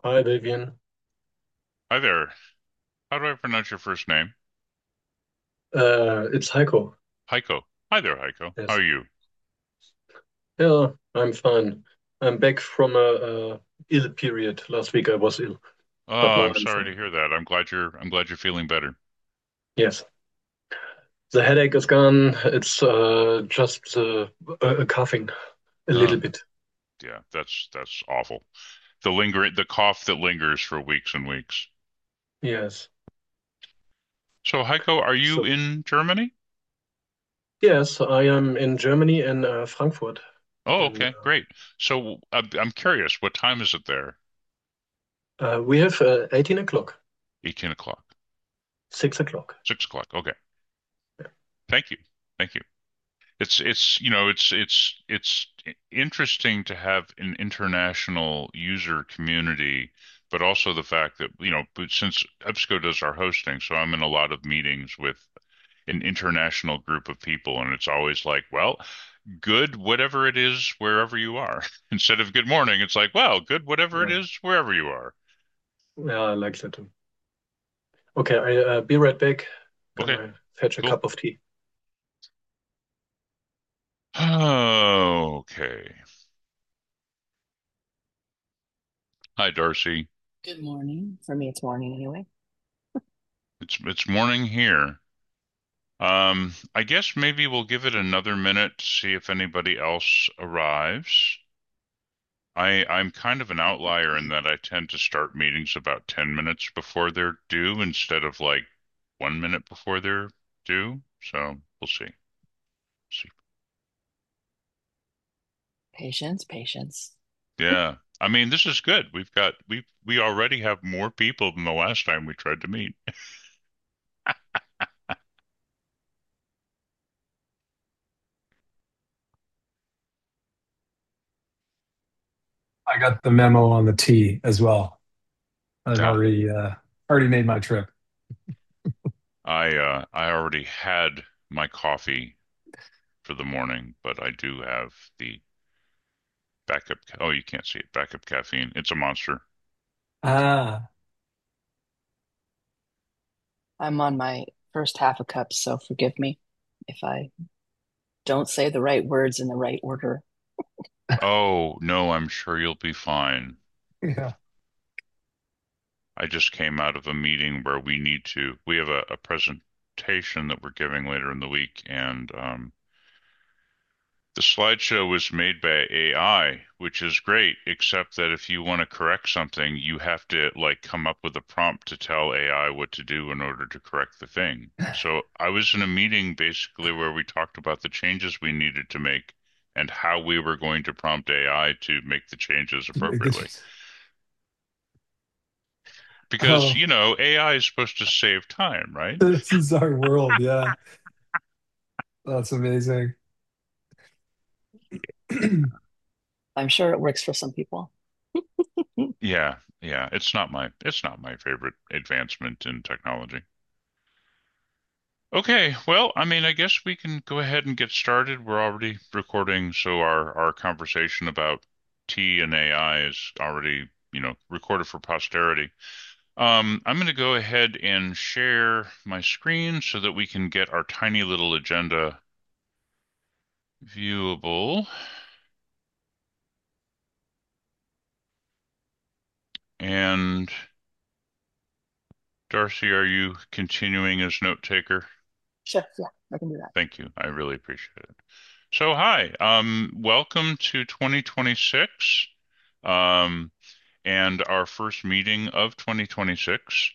Hi, Vivian. Hi there. How do I pronounce your first name? It's Heiko. Heiko. Hi there, Heiko. How Yes. are you? Yeah, I'm fine. I'm back from a ill period. Last week I was ill, but Oh, now I'm I'm sorry to fine. hear that. I'm glad you're feeling better. Yes. The headache is gone. It's just a coughing a little Oh, bit. yeah, that's awful. The cough that lingers for weeks and weeks. Yes. So, Heiko, are you So, in Germany? yes, I am in Germany in Frankfurt. Oh, And okay, great. So, I'm curious, what time is it there? we have 18 o'clock, 18 o'clock, 6 o'clock. 6 o'clock. Okay. Thank you. Thank you. It's interesting to have an international user community, but also the fact that, but since EBSCO does our hosting, so I'm in a lot of meetings with an international group of people, and it's always like, well, good whatever it is wherever you are. Instead of good morning, it's like, well, good whatever it Yeah, is wherever you are. yeah, I like that too. Okay, I be right back. Okay, Gonna fetch a cool. cup of tea. Okay. Hi, Darcy. Good morning. For me, it's morning anyway. It's morning here. I guess maybe we'll give it another minute to see if anybody else arrives. I'm kind of an outlier in that I tend to start meetings about 10 minutes before they're due instead of like 1 minute before they're due. So we'll see. See. Patience, patience. Yeah. I mean, this is good. We already have more people than the last time we tried to meet. I got the memo on the tea as well. I've Yeah. already made my trip. I already had my coffee for the morning, but I do have the backup. Oh, you can't see it. Backup caffeine. It's a monster. Ah, I'm on my first half a cup, so forgive me if I don't say the right words in the right order. Oh, no, I'm sure you'll be fine. yeah. I just came out of a meeting where we have a presentation that we're giving later in the week, and the slideshow was made by AI, which is great, except that if you want to correct something, you have to like come up with a prompt to tell AI what to do in order to correct the thing. So I was in a meeting basically where we talked about the changes we needed to make and how we were going to prompt AI to make the changes appropriately. Because, Oh, AI is supposed to save time, right? this is our world. Yeah, that's amazing. I'm sure it works for some people. Yeah, yeah, it's not my favorite advancement in technology. Okay, well, I mean, I guess we can go ahead and get started. We're already recording, so our conversation about T and AI is already, recorded for posterity. I'm going to go ahead and share my screen so that we can get our tiny little agenda viewable. And Darcy, are you continuing as note taker? Sure, yeah, I can do that. Thank you. I really appreciate it. So, hi, welcome to 2026, and our first meeting of 2026.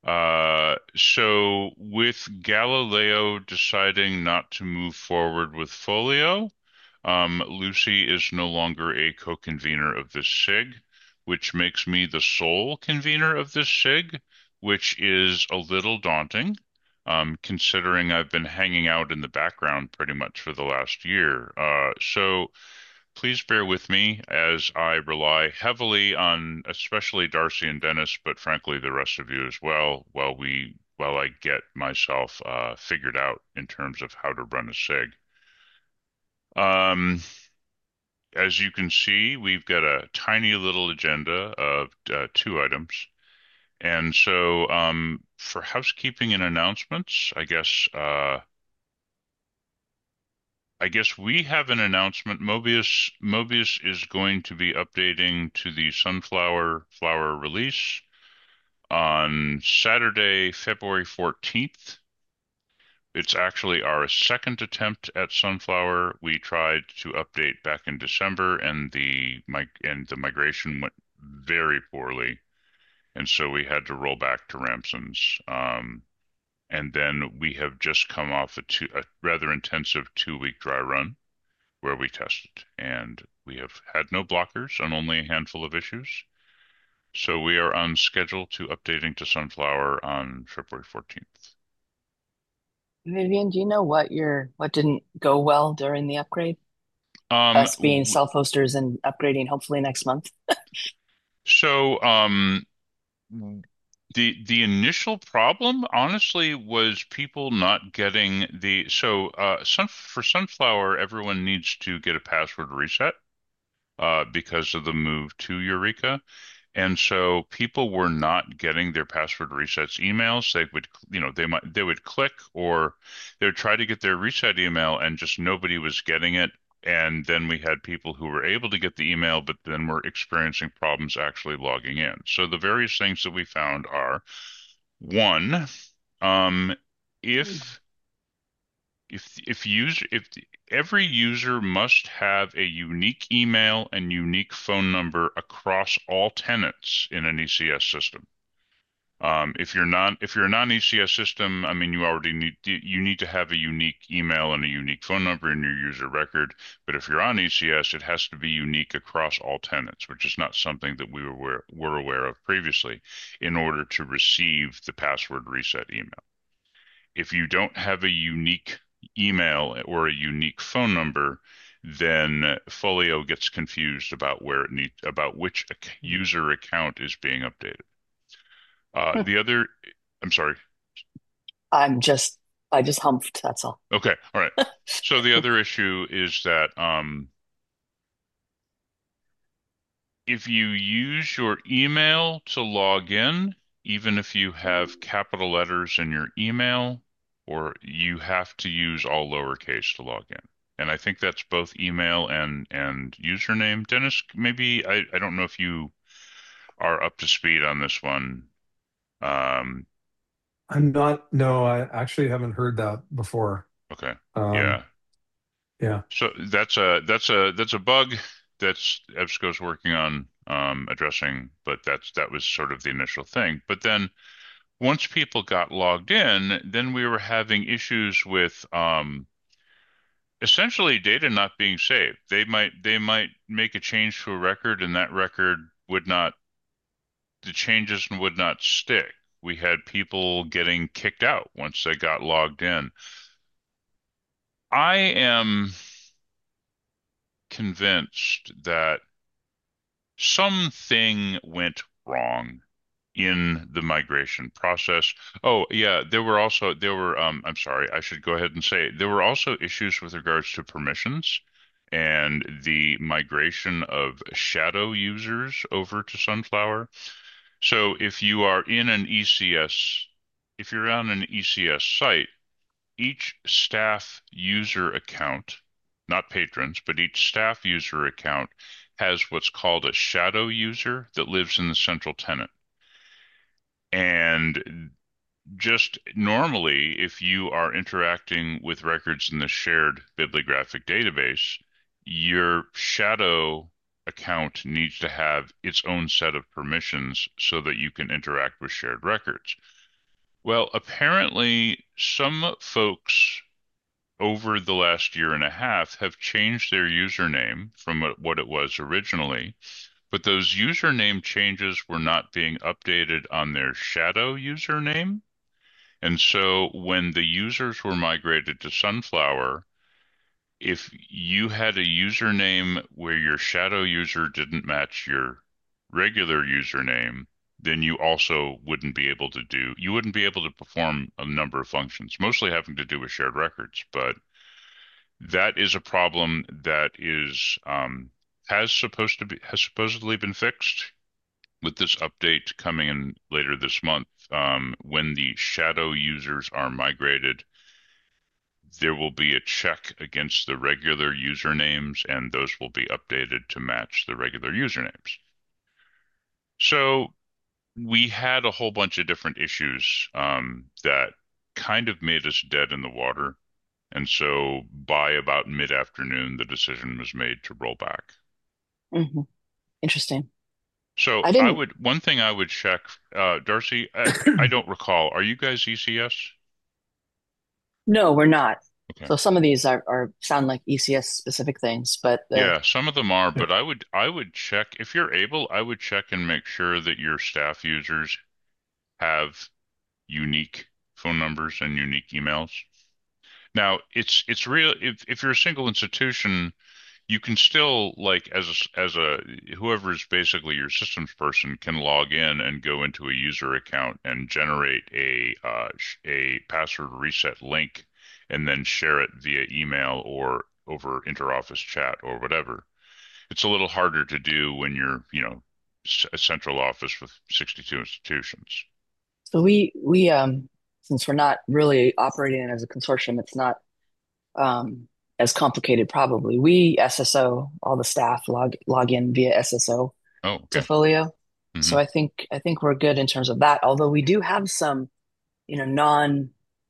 So, with Galileo deciding not to move forward with Folio, Lucy is no longer a co-convener of this SIG, which makes me the sole convener of this SIG, which is a little daunting, considering I've been hanging out in the background pretty much for the last year. So please bear with me as I rely heavily on especially Darcy and Dennis, but frankly the rest of you as well, while I get myself figured out in terms of how to run a SIG. Um, as you can see, we've got a tiny little agenda of 2 items. And so for housekeeping and announcements, I guess we have an announcement. Mobius is going to be updating to the sunflower flower release on Saturday, February 14th. It's actually our second attempt at sunflower. We tried to update back in December, and the migration went very poorly, and so we had to roll back to Ramson's. And then we have just come off a rather intensive 2-week dry run where we tested, and we have had no blockers on only a handful of issues. So we are on schedule to updating to sunflower on February 14th. Vivian, do you know what didn't go well during the upgrade? Um, Us being self-hosters and upgrading hopefully next month. so the initial problem, honestly, was people not getting for Sunflower, everyone needs to get a password reset because of the move to Eureka. And so people were not getting their password resets emails. They would, they would click, or they would try to get their reset email and just nobody was getting it. And then we had people who were able to get the email, but then were experiencing problems actually logging in. So the various things that we found are, one, if if every user must have a unique email and unique phone number across all tenants in an ECS system. If you're a non-ECS system, I mean, you need to have a unique email and a unique phone number in your user record. But if you're on ECS, it has to be unique across all tenants, which is not something that we were aware of previously in order to receive the password reset email. If you don't have a unique email or a unique phone number, then Folio gets confused about about which user account is being updated. The other, I'm sorry. I just humped, that's all. Okay, all right. So the other issue is that if you use your email to log in, even if you have capital letters in your email, or you have to use all lowercase to log in. And I think that's both email and username. Dennis, maybe I don't know if you are up to speed on this one. I'm not. No, I actually haven't heard that before. Okay. Um, Yeah. yeah. So that's a bug that's EBSCO's working on addressing, but that was sort of the initial thing. But then once people got logged in, then we were having issues with essentially data not being saved. They might make a change to a record, and that record the changes would not stick. We had people getting kicked out once they got logged in. I am convinced that something went wrong in the migration process. Oh, yeah, I'm sorry, I should go ahead and say there were also issues with regards to permissions and the migration of shadow users over to Sunflower. So if you're on an ECS site, each staff user account, not patrons, but each staff user account has what's called a shadow user that lives in the central tenant. And just normally, if you are interacting with records in the shared bibliographic database, your shadow account needs to have its own set of permissions so that you can interact with shared records. Well, apparently, some folks over the last year and a half have changed their username from what it was originally, but those username changes were not being updated on their shadow username. And so when the users were migrated to Sunflower, if you had a username where your shadow user didn't match your regular username, then you wouldn't be able to perform a number of functions, mostly having to do with shared records. But that is a problem that is has supposedly been fixed with this update coming in later this month. When the shadow users are migrated, there will be a check against the regular usernames, and those will be updated to match the regular usernames. So we had a whole bunch of different issues that kind of made us dead in the water. And so by about mid-afternoon, the decision was made to roll back. Hmm. Interesting. So I didn't. one thing I would check, Darcy, I don't recall. Are you guys ECS? No, we're not. Okay. So some of these are sound like ECS specific things, but the Yeah, some of them are, Yeah. but I would check if you're able, I would check and make sure that your staff users have unique phone numbers and unique emails. Now, it's real if you're a single institution, you can still like as a whoever is basically your systems person can log in and go into a user account and generate a password reset link and then share it via email or over interoffice chat or whatever. It's a little harder to do when you're, a central office with 62 institutions. so we since we're not really operating as a consortium, it's not um as complicated probably. We SSO, all the staff log in via SSO Oh, to okay. Folio. Hmm. So I think we're good in terms of that. Although we do have some, non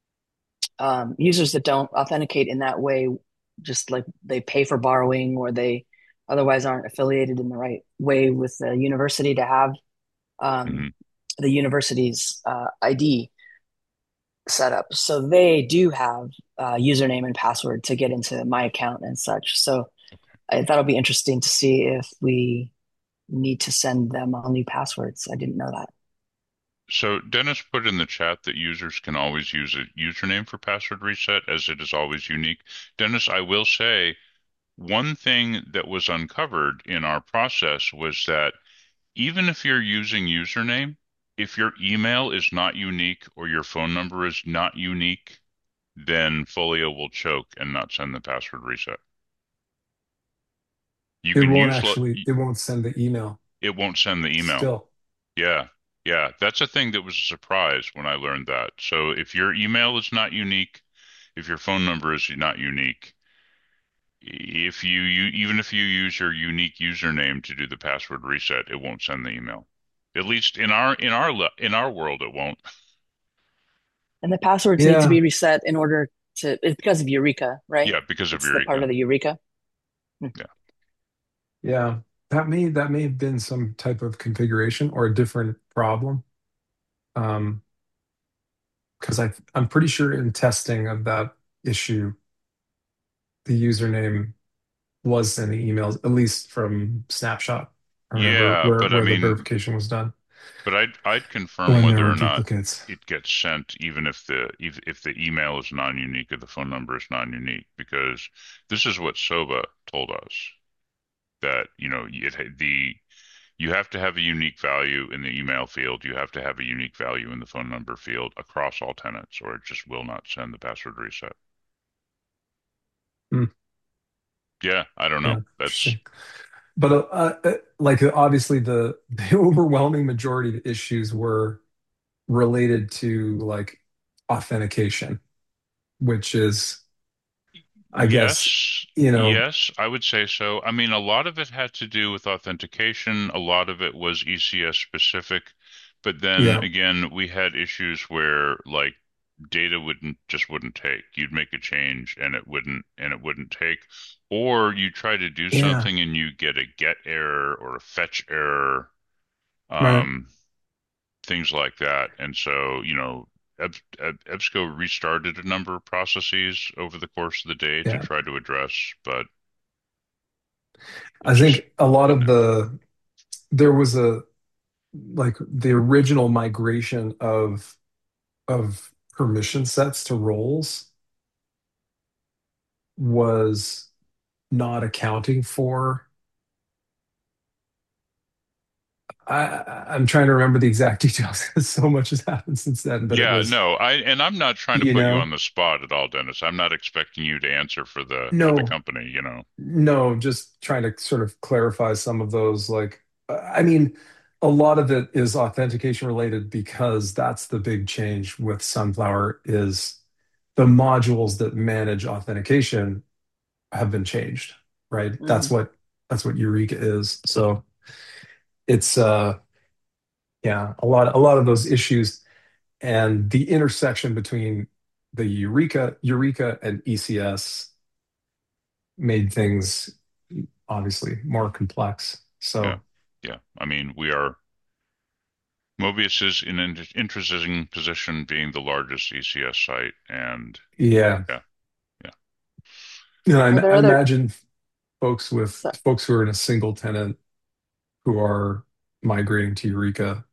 users that don't authenticate in that way, just like they pay for borrowing or they otherwise aren't affiliated in the right way with the university to have um, Hmm. the university's ID set up. So they do have username and password to get into my account and such. So that'll be interesting to see if we need to send them all new passwords. I didn't know that. So Dennis put in the chat that users can always use a username for password reset as it is always unique. Dennis, I will say one thing that was uncovered in our process was that even if you're using username, if your email is not unique or your phone number is not unique, then Folio will choke and not send the password reset. You It can won't use, actually, it won't send the email it won't send the email. still. Yeah. Yeah. That's a thing that was a surprise when I learned that. So if your email is not unique, if your phone number is not unique, even if you use your unique username to do the password reset, it won't send the email. At least in our world, it won't. And the passwords need to Yeah. be reset in order to, it's because of Eureka, right? Yeah, because of It's the part Eureka. of the Eureka. Hmm. Yeah. Yeah. That may have been some type of configuration or a different problem. Um, because I'm pretty sure in testing of that issue, the username was in the emails, at least from Snapshot. I remember Yeah, where but I where the mean, verification was done but I'd confirm when there whether were or not duplicates. it gets sent, even if the email is non-unique or the phone number is non-unique, because this is what Soba told us that you have to have a unique value in the email field. You have to have a unique value in the phone number field across all tenants, or it just will not send the password reset. Hmm, Yeah, I don't know. yeah, That's interesting. But like obviously the overwhelming majority of the issues were related to like authentication, which is, I guess, Yes, you know, yes, I would say so. I mean, a lot of it had to do with authentication. A lot of it was ECS specific. But then yeah, again, we had issues where like data wouldn't take. You'd make a change and it wouldn't take. Or you try to do yeah, something and you get a get error or a fetch error. right, Um, things like that. And so, EBSCO restarted a number of processes over the course of the day to yeah. try to address, but it I just think a lot didn't of happen. there was a like the original migration of permission sets to roles was not accounting for I'm trying to remember the exact details because so much has happened since then. But it Yeah, was, no, I'm not trying to you put you know, on the spot at all, Dennis. I'm not expecting you to answer for the no, company, you know. no, just trying to sort of clarify some of those. Like, I mean, a lot of it is authentication related because that's the big change with Sunflower is the modules that manage authentication have been changed, right? Hmm. That's what Eureka is. So it's yeah, a lot of those issues and the intersection between the Eureka and ECS made things obviously more complex. Yeah. So Yeah. I mean, we are Mobius is in an interesting position being the largest ECS site and yeah, yeah, yeah. and Are there I other? imagine So, folks who are in a single tenant who are migrating to Eureka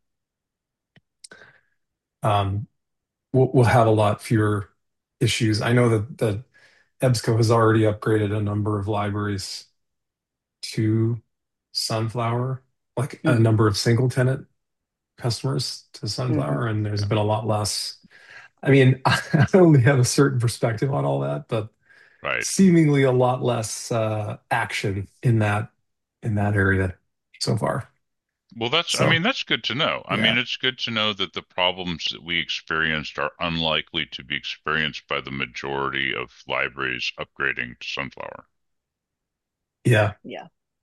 um, will have a lot fewer issues. I know that EBSCO has already upgraded a number of libraries to Sunflower, like a hmm number of single tenant customers to hmm Sunflower, and there's Yeah. been a lot less. I mean, I only have a certain perspective on all that, but Right. seemingly a lot less action in that area so far. Well, I So mean, that's good to know. I mean, yeah, it's good to know that the problems that we experienced are unlikely to be experienced by the majority of libraries upgrading to Sunflower. yeah. yeah.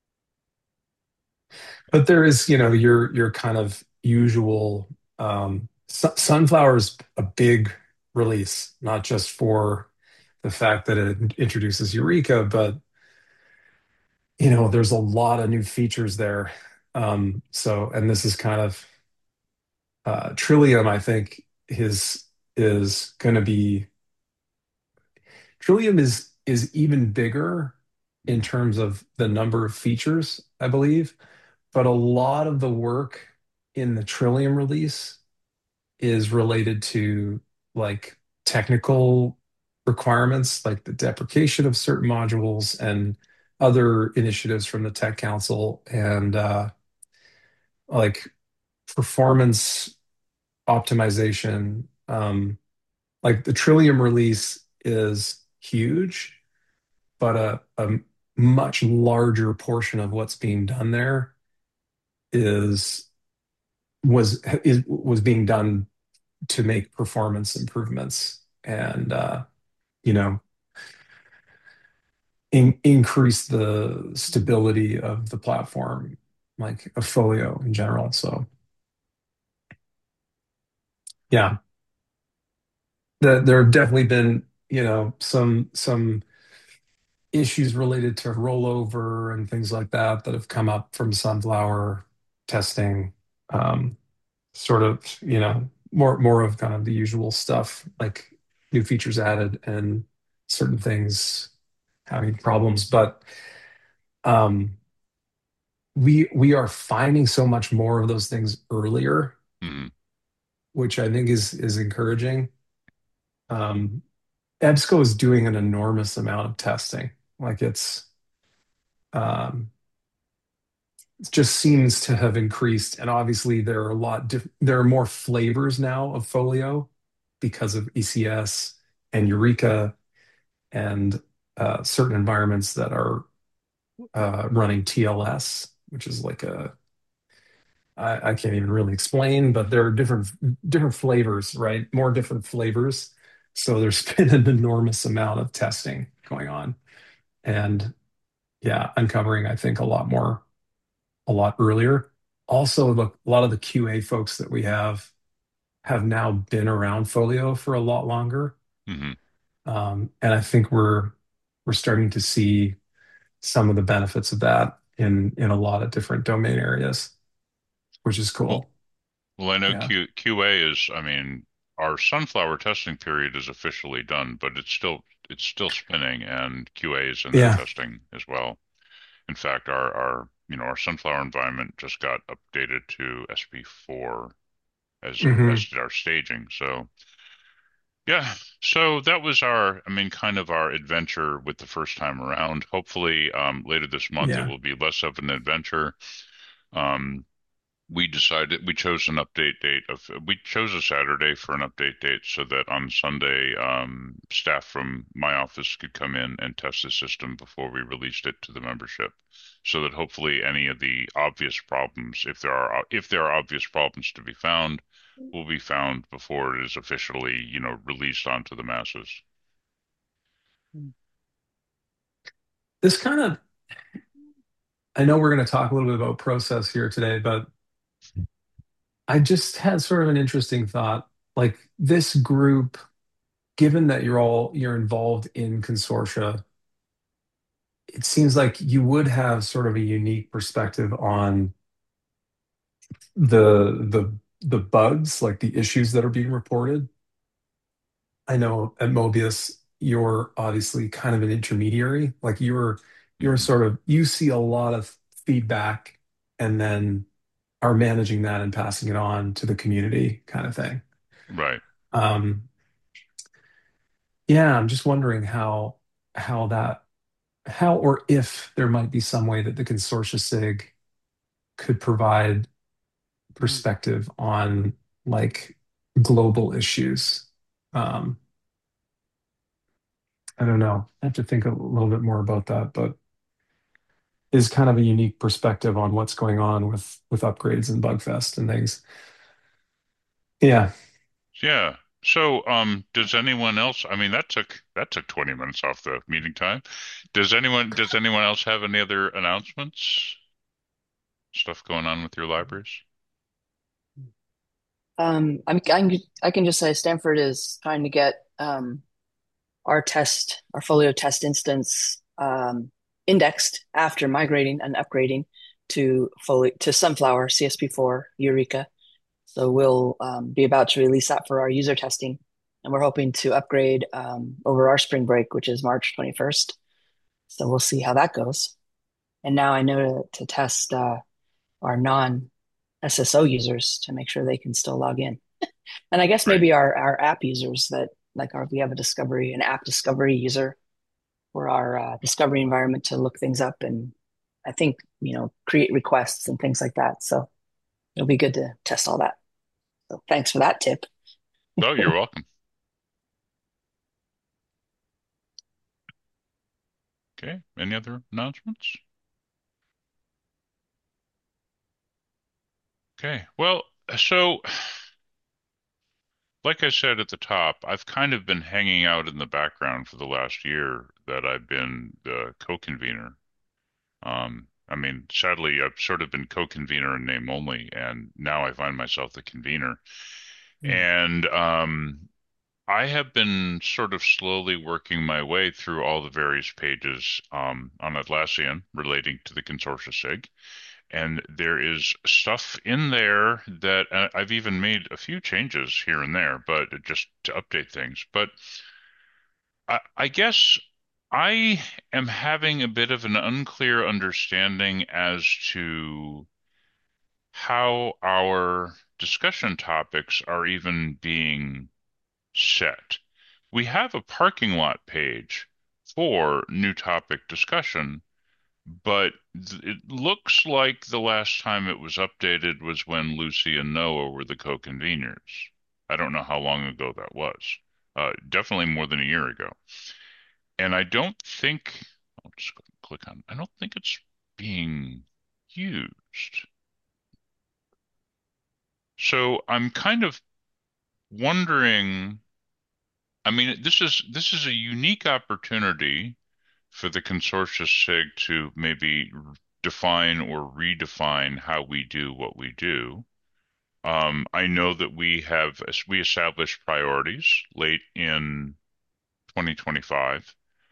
But there is, you know, your kind of usual Sunflower's a big release, not just for the fact that it introduces Eureka, but you know, there's a lot of new features there. So, and this is kind of Trillium, I think, is going to be Trillium is even bigger in Mhm. terms of the number of features, I believe. But a lot of the work in the Trillium release is related to like technical requirements, like the deprecation of certain modules and other initiatives from the Tech Council and like performance optimization. Like the Trillium release is huge, but a much larger portion of what's being done there is was being done to make performance improvements and you know increase the stability of the platform, like a Folio in general. So yeah, there have definitely been you know some issues related to rollover and things like that that have come up from Sunflower testing. Um, Sort of, you know, more of kind of the usual stuff, like new features added and certain things having problems. But um, we are finding so much more of those things earlier, Mhm. which I think is encouraging. Um, EBSCO is doing an enormous amount of testing. Like um, it just seems to have increased, and obviously there are more flavors now of Folio because of ECS and Eureka and certain environments that are running TLS, which is like I can't even really explain, but there are different flavors, right? More different flavors. So there's been an enormous amount of testing going on, and yeah, uncovering I think a lot more a lot earlier. Also, a lot of the QA folks that we have now been around Folio for a lot longer, Mhm. and I think we're starting to see some of the benefits of that in a lot of different domain areas, which is Well, cool. well, I know Yeah. QA is, I mean, our sunflower testing period is officially done, but it's still spinning and QA is in there Yeah. testing as well. In fact, our sunflower environment just got updated to SP4 as Hmm. did our staging. So yeah, so that was I mean, kind of our adventure with the first time around. Hopefully, later this month it Yeah. will be less of an adventure. Um, we chose an update date we chose a Saturday for an update date so that on Sunday, staff from my office could come in and test the system before we released it to the membership, so that hopefully any of the obvious problems, if there are obvious problems to be found, will be found before it is officially, released onto the masses. This kind of, I know we're going to talk a little bit about process here today, but I just had sort of an interesting thought. Like this group, given that you're involved in consortia, it seems like you would have sort of a unique perspective on the bugs, like the issues that are being reported. I know at Mobius, you're obviously kind of an intermediary. Like you're Hmm. sort of you see a lot of feedback and then are managing that and passing it on to the community kind of thing. Right. Um, yeah, I'm just wondering how that how or if there might be some way that the consortia SIG could provide perspective on like global issues. Um, I don't know. I have to think a little bit more about that, but is kind of a unique perspective on what's going on with upgrades and Bugfest and things. Yeah. Yeah. So, does anyone else, I mean, that took 20 minutes off the meeting time. Does anyone else have any other announcements? Stuff going on with your libraries? I can just say Stanford is trying to get our Folio test instance indexed after migrating and upgrading to Sunflower CSP4 Eureka. So we'll be about to release that for our user testing, and we're hoping to upgrade over our spring break, which is March 21st. So we'll see how that goes. And now I know to test our non SSO users to make sure they can still log in. And I guess Right. maybe our app users that we have an app discovery user for our discovery environment to look things up and I think, create requests and things like that. So it'll be good to test all that. So thanks for that tip. Oh, you're welcome. Okay. Any other announcements? Okay. Well, so like I said at the top, I've kind of been hanging out in the background for the last year that I've been the co-convener. I mean, sadly, I've sort of been co-convener in name only, and now I find myself the convener. And I have been sort of slowly working my way through all the various pages on Atlassian relating to the Consortia SIG. And there is stuff in there that I've even made a few changes here and there, but just to update things. But I guess I am having a bit of an unclear understanding as to how our discussion topics are even being set. We have a parking lot page for new topic discussion, but it looks like the last time it was updated was when Lucy and Noah were the co-conveners. I don't know how long ago that was. Definitely more than a year ago. And I don't think, I'll just click on, I don't think it's being used. So I'm kind of wondering, I mean, this is a unique opportunity for the consortia SIG to maybe define or redefine how we do what we do. I know that we established priorities late in 2025.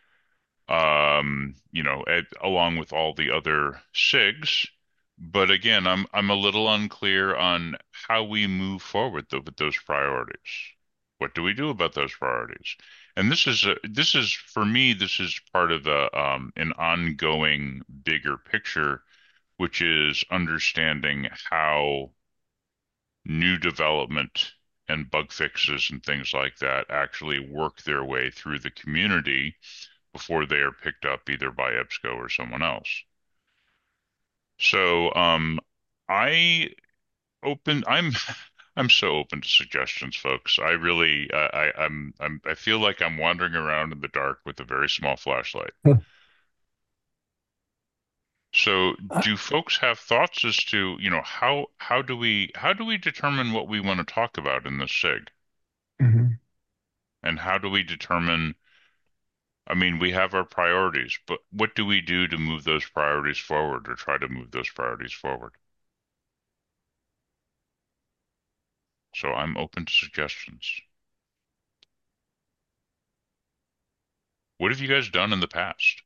Along with all the other SIGs. But again, I'm a little unclear on how we move forward with those priorities. What do we do about those priorities? And this is for me, this is part of an ongoing bigger picture, which is understanding how new development and bug fixes and things like that actually work their way through the community before they are picked up either by EBSCO or someone else. So I open. I'm so open to suggestions, folks. I really, I feel like I'm wandering around in the dark with a very small flashlight. So, do folks have thoughts as to, how do we determine what we want to talk about in this SIG? Mhm. And how do we determine, I mean, we have our priorities, but what do we do to move those priorities forward or try to move those priorities forward? So I'm open to suggestions. What have you guys done in the past?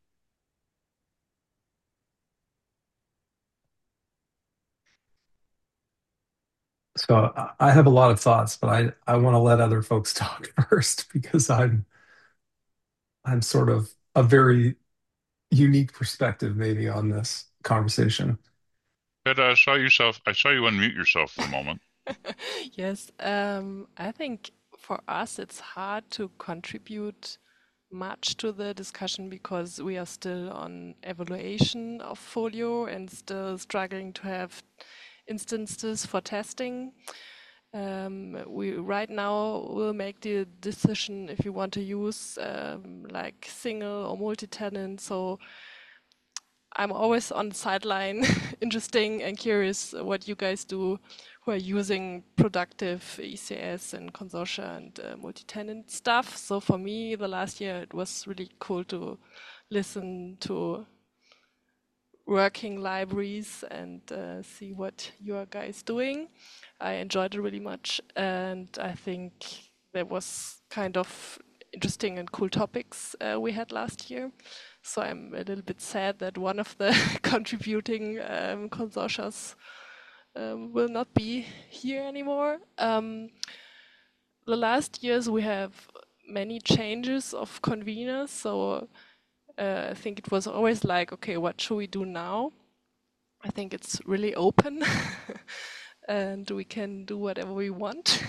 So I have a lot of thoughts, but I want to let other folks talk first because I'm sort of a very unique perspective maybe on this conversation. But I saw you unmute yourself for a moment. Yes, I think for us it's hard to contribute much to the discussion because we are still on evaluation of Folio and still struggling to have instances for testing. We right now will make the decision if you want to use like single or multi-tenant. So I'm always on the sideline, interesting and curious what you guys do who are using productive ECS and consortia and multi-tenant stuff. So for me, the last year, it was really cool to listen to working libraries and see what you are guys doing. I enjoyed it really much, and I think there was kind of interesting and cool topics we had last year. So I'm a little bit sad that one of the contributing consortias will not be here anymore. The last years we have many changes of conveners, so I think it was always like, okay, what should we do now? I think it's really open and we can do whatever we want.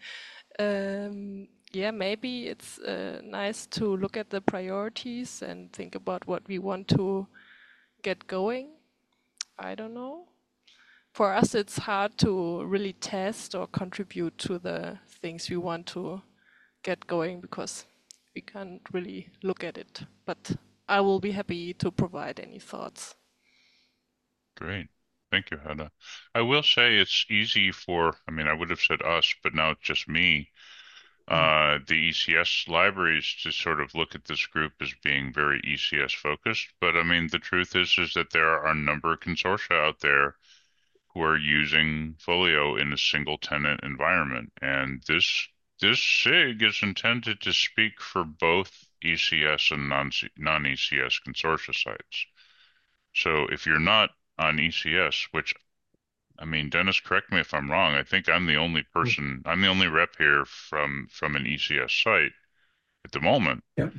Yeah, maybe it's nice to look at the priorities and think about what we want to get going. I don't know. For us, it's hard to really test or contribute to the things we want to get going because we can't really look at it. But I will be happy to provide any thoughts. Great. Thank you, Hedda. I will say it's easy I mean, I would have said us, but now it's just me, the ECS libraries to sort of look at this group as being very ECS focused. But I mean, the truth is that there are a number of consortia out there who are using Folio in a single tenant environment. And this SIG is intended to speak for both ECS and non-ECS consortia sites. So if you're not on ECS, which I mean, Dennis, correct me if I'm wrong. I think I'm the only rep here from an ECS site at the moment. Yep.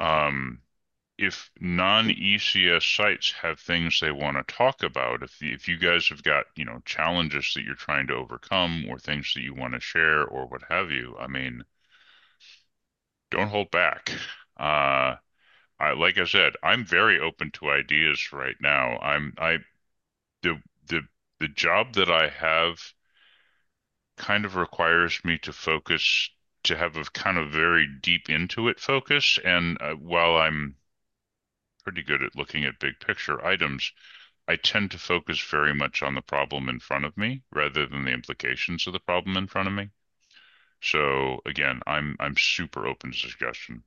If non-ECS sites have things they want to talk about, if you guys have got, challenges that you're trying to overcome or things that you want to share or what have you, I mean, don't hold back. Like I said, I'm very open to ideas right now. The the the job that I have kind of requires me to focus, to have a kind of very deep into it focus. And while I'm pretty good at looking at big picture items, I tend to focus very much on the problem in front of me rather than the implications of the problem in front of me. So again, I'm super open to suggestion.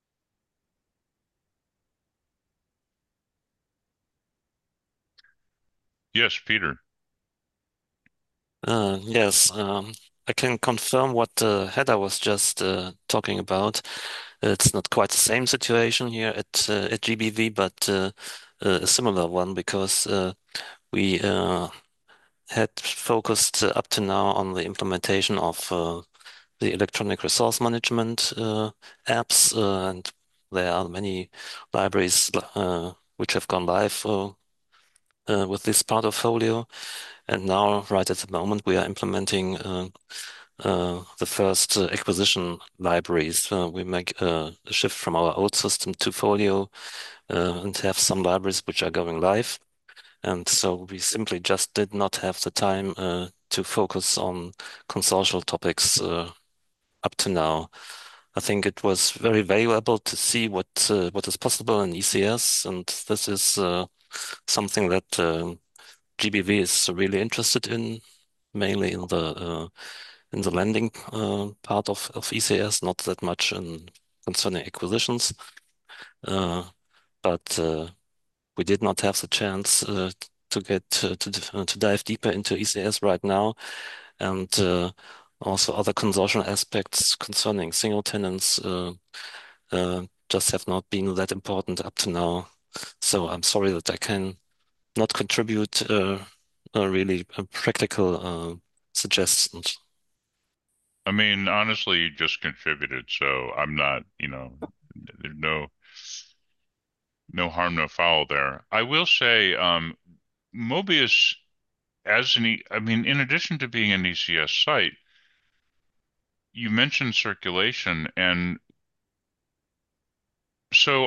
Yes, Peter. Yes, I can confirm what Hedda was just talking about. It's not quite the same situation here at GBV, but a similar one because we had focused up to now on the implementation of the electronic resource management apps, and there are many libraries which have gone live with this part of Folio. And now, right at the moment, we are implementing the first acquisition libraries. We make a shift from our old system to Folio and have some libraries which are going live. And so we simply just did not have the time to focus on consortial topics up to now. I think it was very valuable to see what is possible in ECS, and this is something that GBV is really interested in, mainly in the lending part of ECS, not that much in concerning acquisitions. But we did not have the chance to get to dive deeper into ECS right now, and also other consortial aspects concerning single tenants just have not been that important up to now. So I'm sorry that I can not contribute really practical suggestions. I mean, honestly, you just contributed, so I'm not, there's no harm, no foul there. I will say, Mobius I mean, in addition to being an ECS site, you mentioned circulation, and so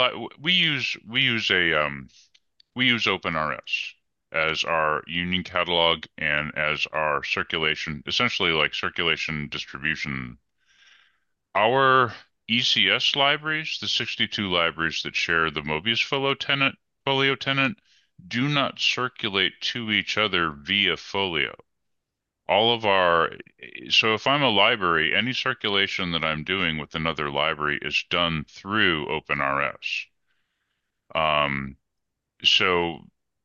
we use OpenRS as our union catalog and as our circulation, essentially like circulation distribution. Our ECS libraries, the 62 libraries that share the Mobius folio tenant, do not circulate to each other via folio. So if I'm a library, any circulation that I'm doing with another library is done through OpenRS. So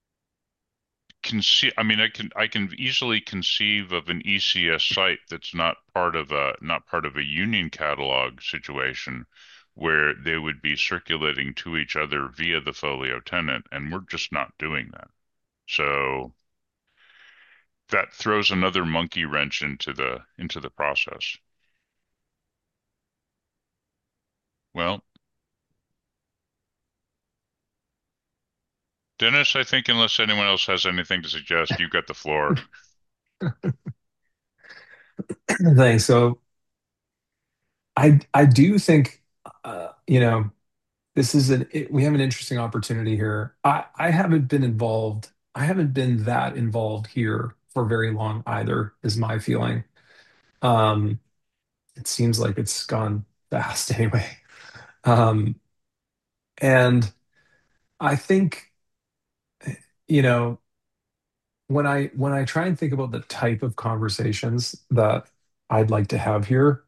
I mean, I can easily conceive of an ECS site that's not part of a union catalog situation where they would be circulating to each other via the folio tenant, and we're just not doing that. So that throws another monkey wrench into the process. Well, Dennis, I think unless anyone else has anything to suggest, you've got the floor. Thanks. So I do think this is we have an interesting opportunity here. I haven't been involved. I haven't been that involved here for very long either, is my feeling. Um, it seems like it's gone fast anyway. Um, and I think, you know, when I try and think about the type of conversations that I'd like to have here,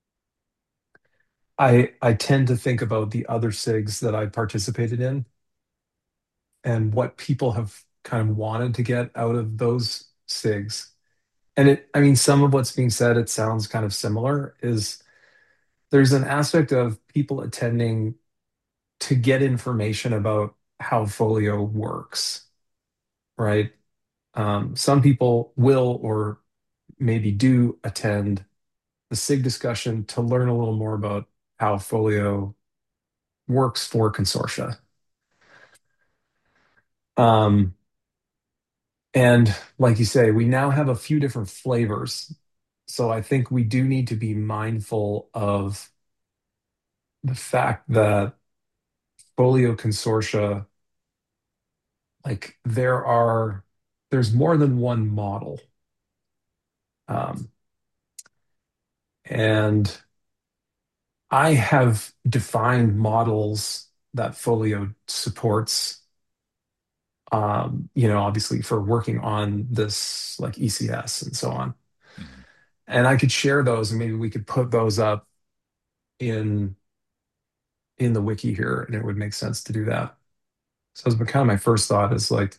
I tend to think about the other SIGs that I participated in and what people have kind of wanted to get out of those SIGs. And I mean, some of what's being said, it sounds kind of similar, is there's an aspect of people attending to get information about how Folio works, right? Some people will or maybe do attend the SIG discussion to learn a little more about how Folio works for consortia. Um, and like you say, we now have a few different flavors. So I think we do need to be mindful of the fact that Folio consortia, like there's more than one model. Um, and I have defined models that Folio supports, obviously for working on this like ECS and so on. Mhm. And I could share those and maybe we could put those up in the wiki here and it would make sense to do that. So it's kind of my first thought is like,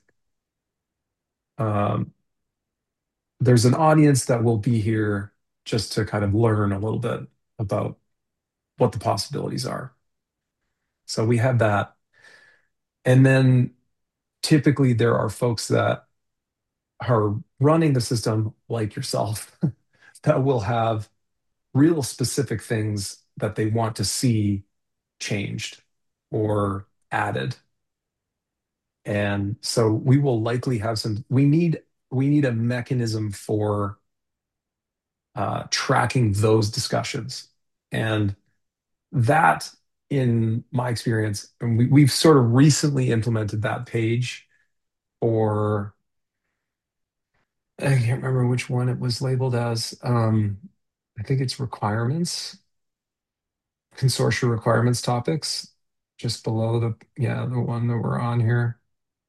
um, there's an audience that will be here just to kind of learn a little bit about what the possibilities are. So we have that. And then typically there are folks that are running the system like yourself that will have real specific things that they want to see changed or added. And so we will likely have we need a mechanism for tracking those discussions. And that, in my experience, and we've sort of recently implemented that page for I can't remember which one it was labeled as. I think it's requirements, consortia requirements topics, just below the one that we're on here.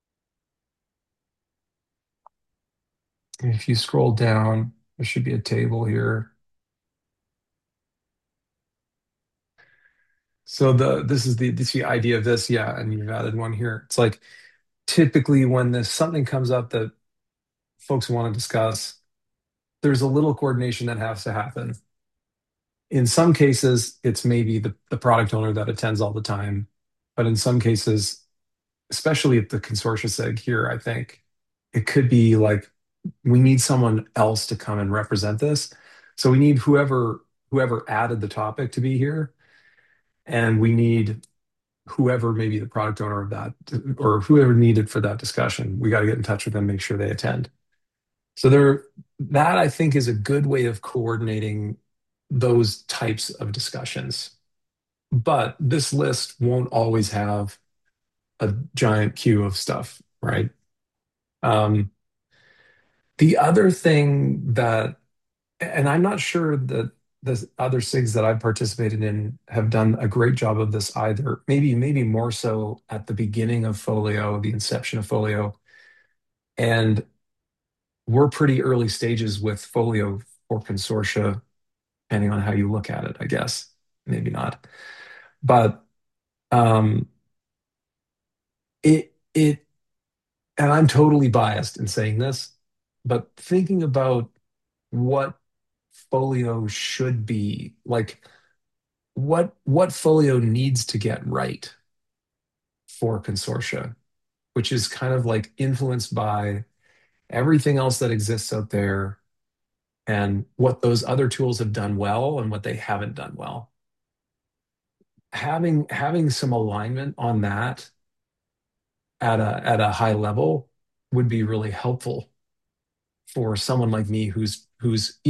If you scroll down, there should be a table here. So this is the idea of this, yeah, and you've added one here. It's like typically when this something comes up that folks want to discuss, there's a little coordination that has to happen. In some cases, it's maybe the product owner that attends all the time, but in some cases, especially at the consortia seg here, I think it could be like we need someone else to come and represent this. So we need whoever added the topic to be here, and we need whoever maybe the product owner of that or whoever needed for that discussion. We got to get in touch with them, make sure they attend. So that I think is a good way of coordinating those types of discussions. But this list won't always have a giant queue of stuff, right? Um, the other thing that, and I'm not sure that the other SIGs that I've participated in have done a great job of this either. Maybe more so at the beginning of Folio, the inception of Folio, and we're pretty early stages with Folio for consortia, depending on how you look at it, I guess. Maybe not. But um, it and I'm totally biased in saying this, but thinking about what Folio should be, like what Folio needs to get right for consortia, which is kind of like influenced by everything else that exists out there and what those other tools have done well and what they haven't done well. Having some alignment on that at a high level would be really helpful for someone like me who's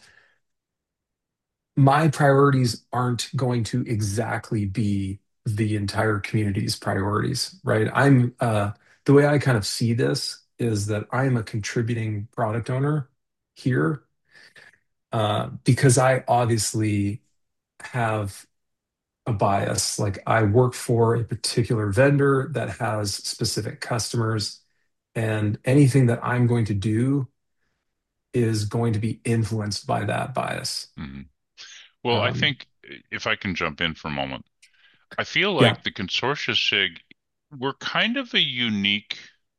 my priorities aren't going to exactly be the entire community's priorities, right? The way I kind of see this is that I am a contributing product owner here, because I obviously have a bias. Like I work for a particular vendor that has specific customers, and anything that I'm going to do is going to be influenced by that bias. Hmm. Well, I Um, think if I can jump in for a moment, I feel yeah, like the consortia SIG, we're kind of a unique,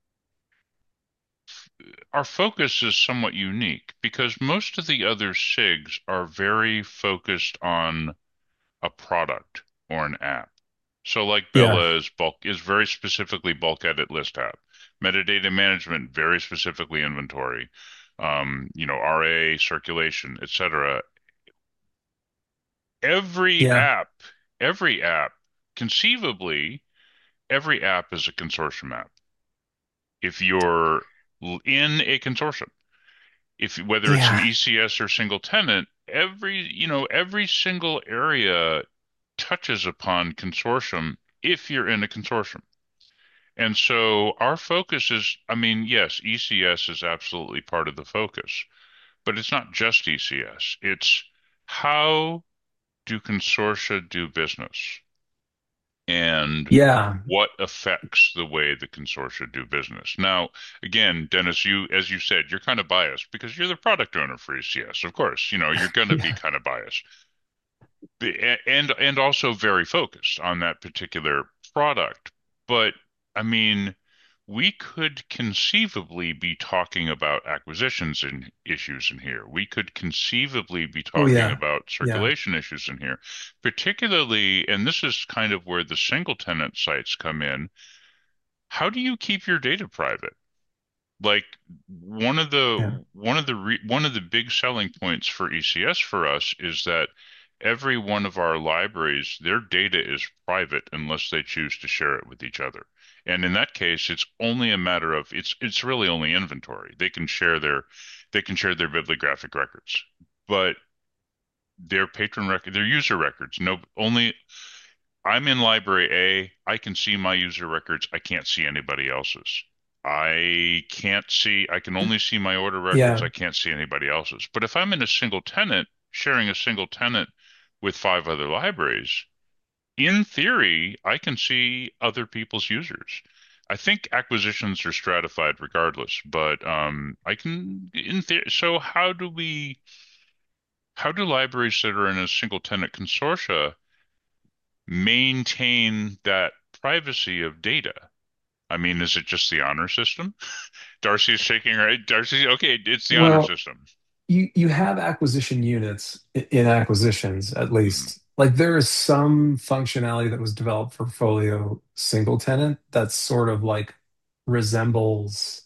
our focus is somewhat unique because most of the other SIGs are very focused on a product or an app. So like yeah, Bella is very specifically bulk edit list app. Metadata management, very specifically inventory. RA, circulation, etc. Every yeah, app, every app, conceivably, every app is a consortium app. If you're in a consortium, if whether it's an yeah, ECS or single tenant, every single area touches upon consortium if you're in a consortium. And so our focus is, I mean, yes, ECS is absolutely part of the focus, but it's not just ECS. It's how do consortia do business and yeah, what affects the way the consortia do business. Now, again, Dennis, as you said, you're kind of biased because you're the product owner for ECS. Of course, you're going to be yeah, kind of biased and also very focused on that particular product. But I mean, we could conceivably be talking about acquisitions and issues in here. We could conceivably be oh talking yeah, about yeah, circulation issues in here, particularly, and this is kind of where the single tenant sites come in. How do you keep your data private? Like yeah, one of the big selling points for ECS for us is that every one of our libraries, their data is private unless they choose to share it with each other. And in that case, it's only a matter of it's really only inventory. They can share their bibliographic records, but their user records, no, only I'm in library A, I can see my user records, I can't see anybody else's. I can only see my order records. Yeah. I can't see anybody else's. But if I'm in a single tenant, sharing a single tenant with five other libraries, in theory, I can see other people's users. I think acquisitions are stratified regardless, but I can in theory. So how do libraries that are in a single tenant consortia maintain that privacy of data? I mean, is it just the honor system? Darcy is shaking her head. Darcy, okay, it's the honor Well, system. you have acquisition units in acquisitions, at Hmm. least. Like there is some functionality that was developed for Folio single tenant that sort of like resembles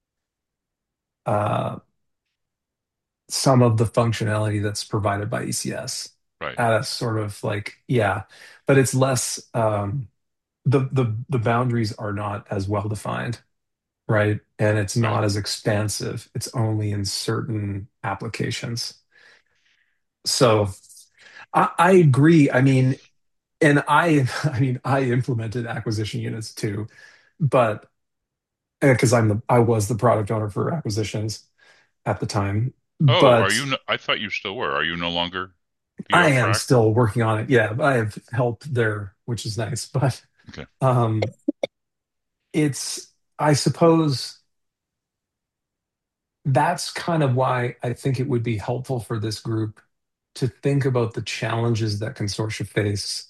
uh, some of the functionality that's provided by ECS Right, at a sort of like, yeah, but it's less, the boundaries are not as well defined, right? And it's right. not as expansive. It's only in certain applications. So I agree. I mean, and I mean, I implemented acquisition units too, but because I was the product owner for acquisitions at the time. Oh, But I thought you still were. Are you no longer I PO am track? still working on it. Yeah, I have help there, which is nice. But Okay. um, it's, I suppose that's kind of why I think it would be helpful for this group to think about the challenges that consortia face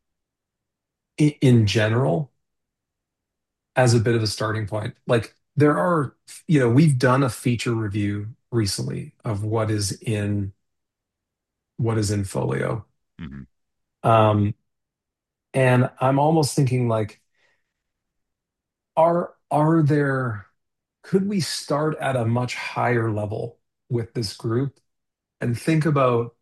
in general as a bit of a starting point. Like there are, we've done a feature review recently of what is in Folio. Hmm. Um, and I'm almost thinking like, are there could we start at a much higher level with this group and think about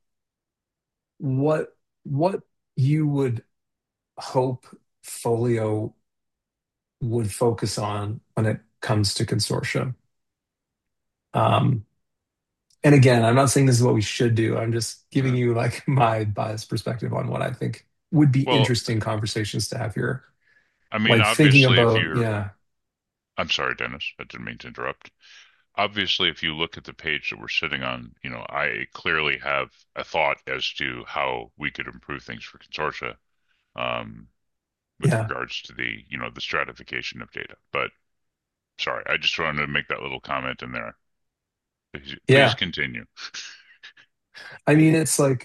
what you would hope Folio would focus on when it comes to consortia? Um, and again, I'm not saying this is what we should do. I'm just giving Yeah. you like my biased perspective on what I think would be Well, interesting conversations to have here. I mean, Like thinking obviously, if about, you're, yeah, I'm sorry, Dennis, I didn't mean to interrupt. Obviously, if you look at the page that we're sitting on, I clearly have a thought as to how we could improve things for consortia, um, with yeah, regards to the stratification of data. But sorry, I just wanted to make that little comment in there. Please yeah. continue. I mean, it's like,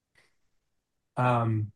um,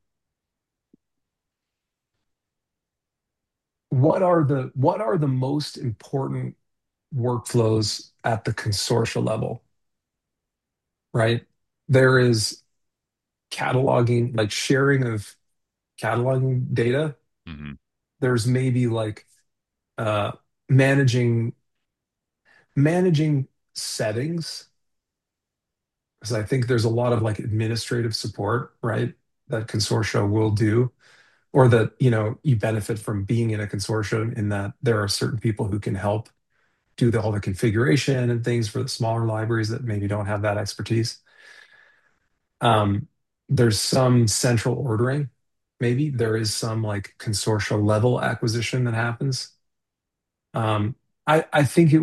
what are the most important workflows at the consortia level, right? There is cataloging, like sharing of cataloging data. Hmm. There's maybe like uh, managing managing settings, because I think there's a lot of like administrative support, right? That consortia will do, or that you benefit from being in a consortium in that there are certain people who can help do all the configuration and things for the smaller libraries that maybe don't have that expertise. Um, there's some central ordering. Maybe there is some like consortia level acquisition that happens. I think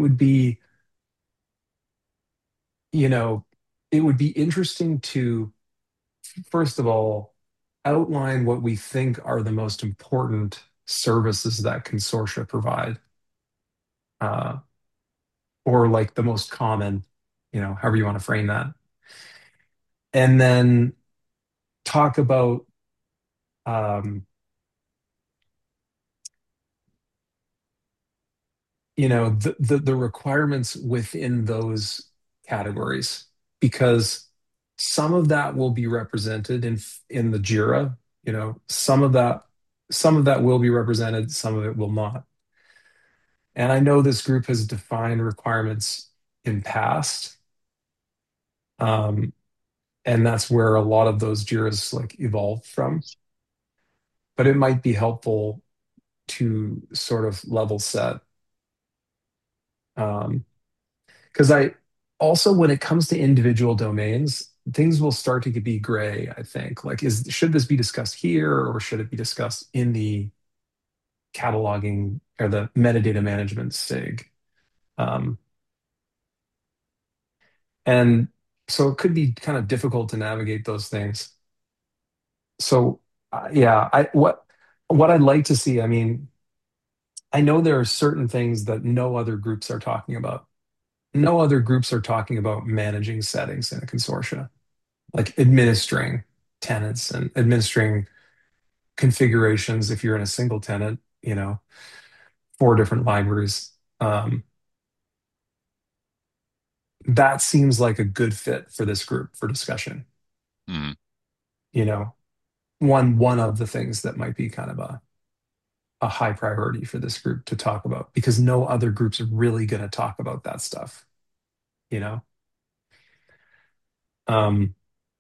you know, it would be interesting to, first of all, outline what we think are the most important services that consortia provide, uh, or like the most common, however you want to frame that. And then talk about um, the requirements within those categories, because some of that will be represented in the JIRA. Some of that will be represented, some of it will not. And I know this group has defined requirements in past, um, and that's where a lot of those JIRAs like evolved from. But it might be helpful to sort of level set. Um, Because I also, when it comes to individual domains, things will start to be gray, I think. Like, should this be discussed here or should it be discussed in the cataloging or the metadata management SIG. Um, and so it could be kind of difficult to navigate those things. So yeah, what I'd like to see, I mean, I know there are certain things that no other groups are talking about. No other groups are talking about managing settings in a consortia, like administering tenants and administering configurations if you're in a single tenant, 4 different libraries. That seems like a good fit for this group for discussion. Hmm. You know, one of the things that might be kind of a high priority for this group to talk about because no other groups are really going to talk about that stuff, you know? Um,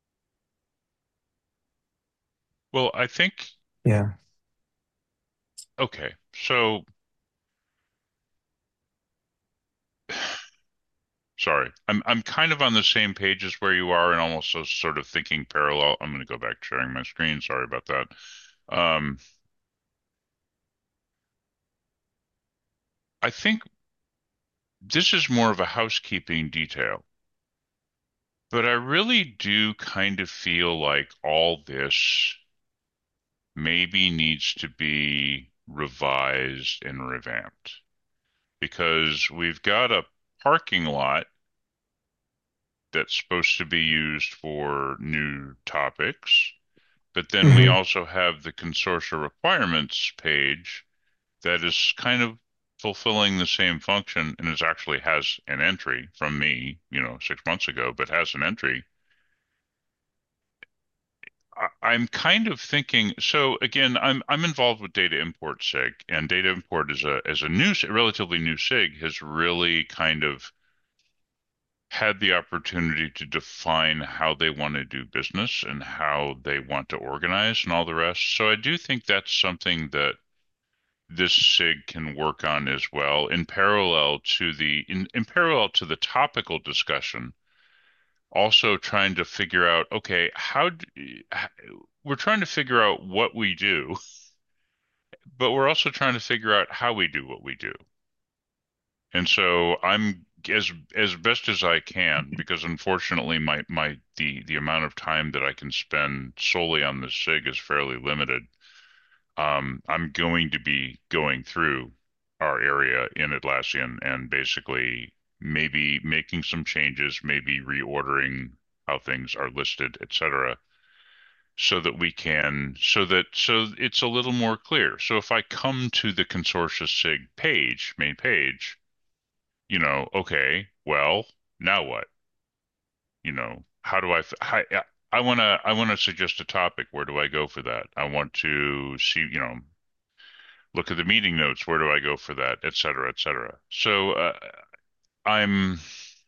Well, I think, yeah. okay, so sorry, I'm kind of on the same page as where you are and almost so sort of thinking parallel. I'm going to go back to sharing my screen. Sorry about that. Um, I think this is more of a housekeeping detail, but I really do kind of feel like all this maybe needs to be revised and revamped because we've got a parking lot that's supposed to be used for new topics, but then we Hmm. also have the consortia requirements page that is kind of fulfilling the same function and it actually has an entry from me, 6 months ago, but has an entry. I'm kind of thinking, so again, I'm involved with data import SIG, and data import as a new, relatively new SIG has really kind of had the opportunity to define how they want to do business and how they want to organize and all the rest. So I do think that's something that this SIG can work on as well in parallel to the topical discussion, also trying to figure out, okay, we're trying to figure out what we do, but we're also trying to figure out how we do what we do. And so I'm as best as I can, because unfortunately the amount of time that I can spend solely on the SIG is fairly limited. I'm going to be going through our area in Atlassian and basically maybe making some changes, maybe reordering how things are listed, etc., so it's a little more clear. So if I come to the Consortia SIG page, main page, okay, well, now what? How do I want to suggest a topic. Where do I go for that? I want to see, look at the meeting notes. Where do I go for that, et cetera, et cetera. So I'm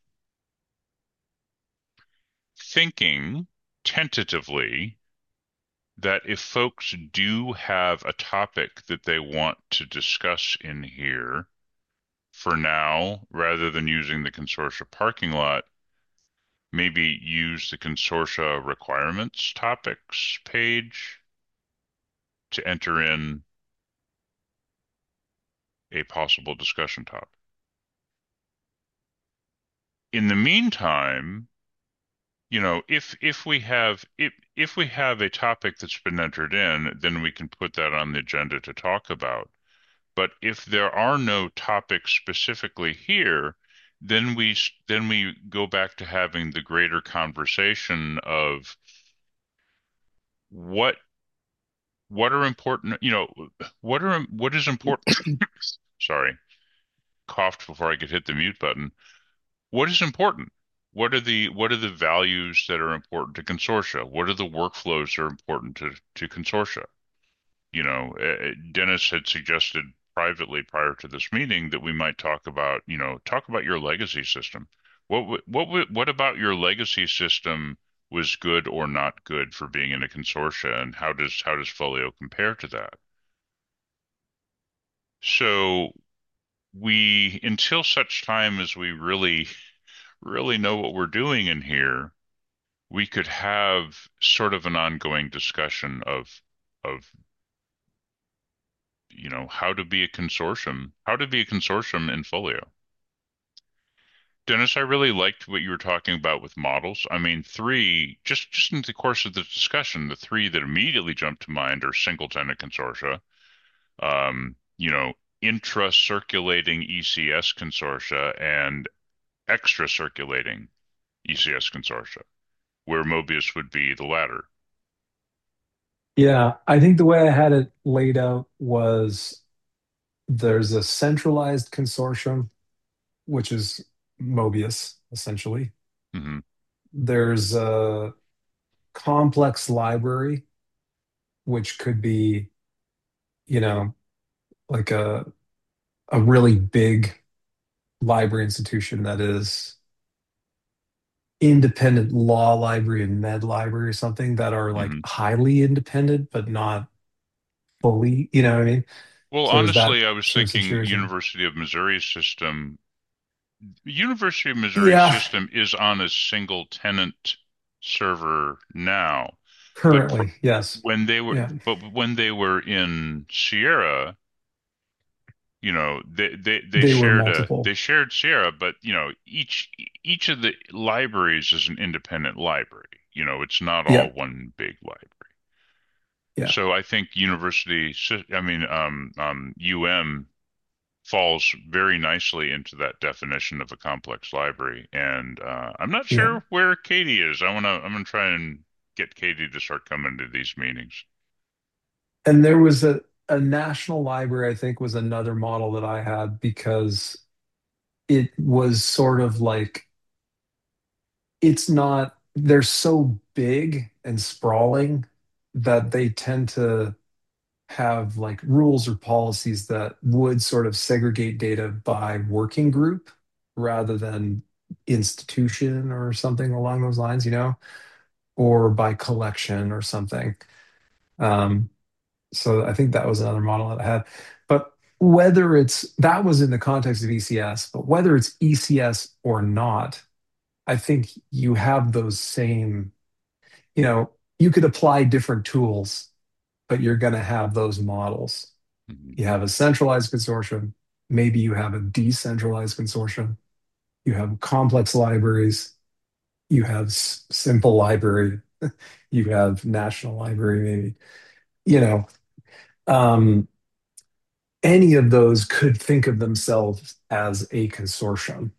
thinking tentatively that if folks do have a topic that they want to discuss in here for now, rather than using the consortia parking lot, maybe use the consortia requirements topics page to enter in a possible discussion topic. In the meantime, if we have a topic that's been entered in, then we can put that on the agenda to talk about. But if there are no topics specifically here, then we go back to having the greater conversation of what what are important, what is important. Sorry, coughed before I could hit the mute button. What is important? What are the values that are important to consortia? What are the workflows that are important to consortia? Dennis had suggested privately prior to this meeting that we might talk about your legacy system. What about your legacy system was good or not good for being in a consortia, and how does Folio compare to that? So until such time as we really know what we're doing in here, we could have sort of an ongoing discussion of how to be a consortium, in Folio. Dennis, I really liked what you were talking about with models. I mean, just in the course of the discussion, the three that immediately jump to mind are single tenant consortia, um, you know, intra-circulating ECS consortia and extra-circulating ECS consortia, where Mobius would be the latter. Yeah, I think the way I had it laid out was there's a centralized consortium, which is Mobius, essentially. Hmm. There's a complex library, which could be, you know, like a really big library institution that is independent law library and med library or something that are like Hmm. highly independent, but not fully, you know what I mean? Well, So there's that honestly, I was sort of thinking situation. University of Missouri Yeah, system is on a single tenant server now, but currently, yes. Yeah, when they were in Sierra, they were multiple. they shared Sierra, but each of the libraries is an independent library. It's not all Yeah, one big library. yeah, So I think UM falls very nicely into that definition of a complex library. And I'm not yeah. sure where Katie is. I'm gonna try and get Katie to start coming to these meetings. And there was a national library, I think, was another model that I had because it was sort of like it's not, they're so big and sprawling that they tend to have like rules or policies that would sort of segregate data by working group rather than institution or something along those lines, or by collection or something. Um, so I think that was another model that I had. But whether it's that was in the context of ECS, but whether it's ECS or not, I think you have those same, you could apply different tools, but you're going to have those models. Mhm. You have a centralized consortium, maybe you have a decentralized consortium, you have complex libraries, you have simple library, you have national library, maybe. You know, um, any of those could think of themselves as a consortium.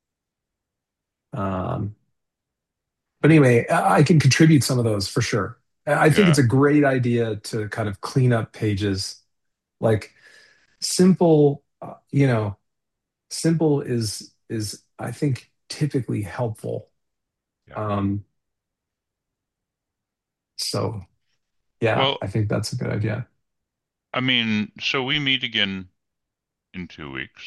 Um, but anyway, I can contribute some of those for sure. I think Yeah. it's a great idea to kind of clean up pages. Like simple, simple is I think typically helpful. Yeah. Um, so yeah, Well, I think that's a good idea. I mean, so we meet again in 2 weeks,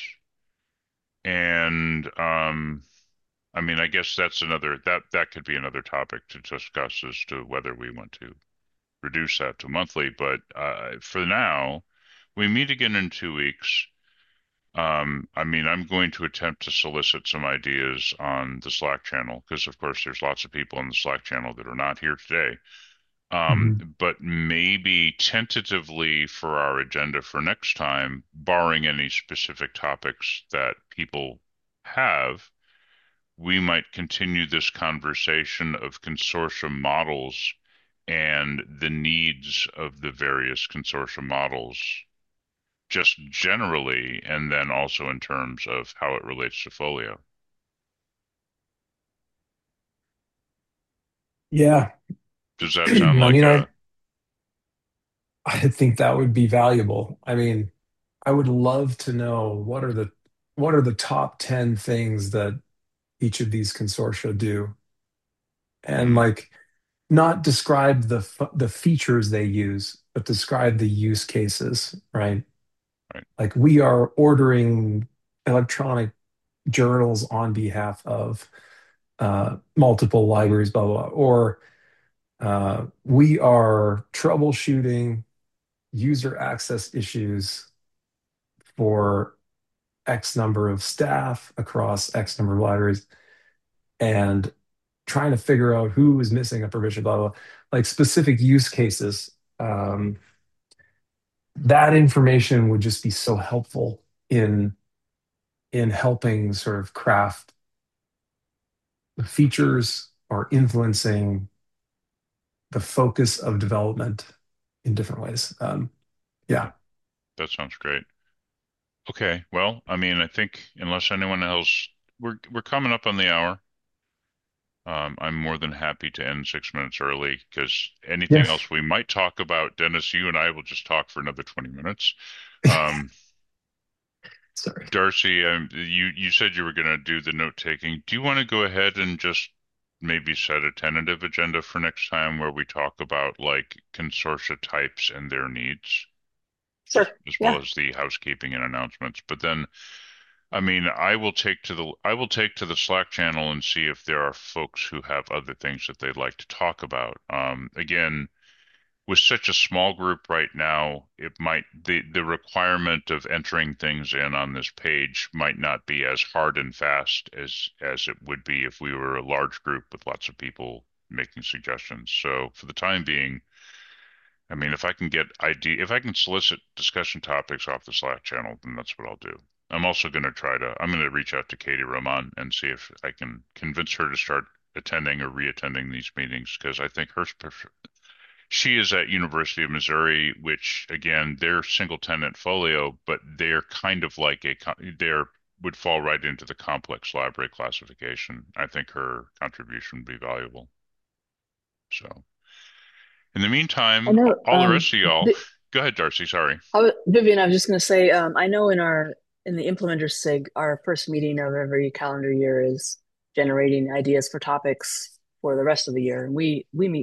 and I mean, I guess that could be another topic to discuss as to whether we want to reduce that to monthly. But for now, we meet again in 2 weeks. I mean, I'm going to attempt to solicit some ideas on the Slack channel because, of course, there's lots of people in the Slack channel that are not here today. Mhm. But maybe tentatively for our agenda for next time, barring any specific topics that people have, we might continue this conversation of consortium models and the needs of the various consortium models just generally, and then also in terms of how it relates to Folio. Yeah, Does that I sound like mean, a, I think that would be valuable. I mean, I would love to know what are the top 10 things that each of these consortia do, and mhm, like not describe the features they use, but describe the use cases, right? right? Like we are ordering electronic journals on behalf of multiple libraries, blah blah, blah. Or we are troubleshooting user access issues for X number of staff across X number of libraries and trying to figure out who is missing a permission, blah, blah, like specific use cases. that information would just be so helpful in helping sort of craft the features or influencing the focus of development in different ways. Yeah. That sounds great. Okay, well, I mean, I think unless anyone else, we're coming up on the hour. I'm more than happy to end 6 minutes early because anything Yes. else we might talk about, Dennis, you and I will just talk for another 20 minutes. Um, Sorry. Darcy, you said you were going to do the note taking. Do you want to go ahead and just maybe set a tentative agenda for next time where we talk about like consortia types and their needs, Sure. as well Yeah. as the housekeeping and announcements? But then, I mean, I will take to the Slack channel and see if there are folks who have other things that they'd like to talk about. Again, with such a small group right now, it might the requirement of entering things in on this page might not be as hard and fast as it would be if we were a large group with lots of people making suggestions. So for the time being, I mean, if I can solicit discussion topics off the Slack channel, then that's what I'll do. I'm also going to I'm going to reach out to Katie Roman and see if I can convince her to start attending or re-attending these meetings because I think she is at University of Missouri, which again, they're single tenant folio, but they're kind of like they're would fall right into the complex library classification. I think her contribution would be valuable. So in the I meantime, know. all the rest of y'all, go ahead, Darcy. Sorry. Vivian, I was just going to say, I know in the implementer SIG, our first meeting of every calendar year is generating ideas for topics for the rest of the year, and we meet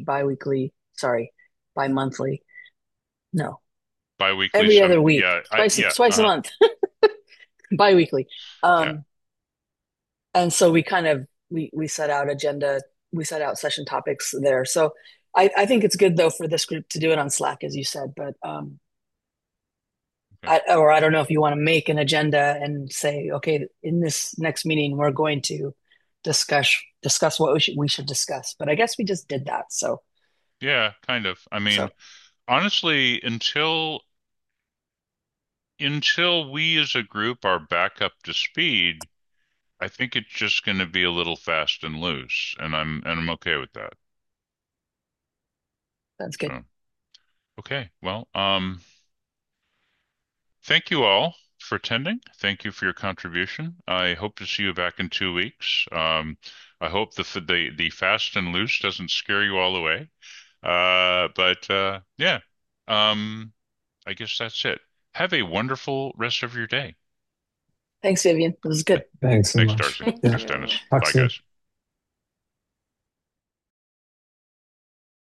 bi-monthly. No, Biweekly, every other some week, yeah, twice a month, bi-weekly. Yeah. And so we set out session topics there. So I think it's good though for this group to do it on Slack, as you said, but Okay. I don't know if you want to make an agenda and say, okay, in this next meeting, we're going to discuss what we should discuss. But I guess we just did that. So, Yeah, kind of. I mean, so honestly, until we as a group are back up to speed, I think it's just going to be a little fast and loose, and I'm okay with that. that's good. So, okay. Well, thank you all for attending. Thank you for your contribution. I hope to see you back in 2 weeks. I hope the fast and loose doesn't scare you all away. But yeah, I guess that's it. Have a wonderful rest of your day. Thanks, Vivian. This is good. Thanks so Thanks, much. Darcy. Thank Yeah. Thanks, you. Dennis. Talk Bye, soon. guys.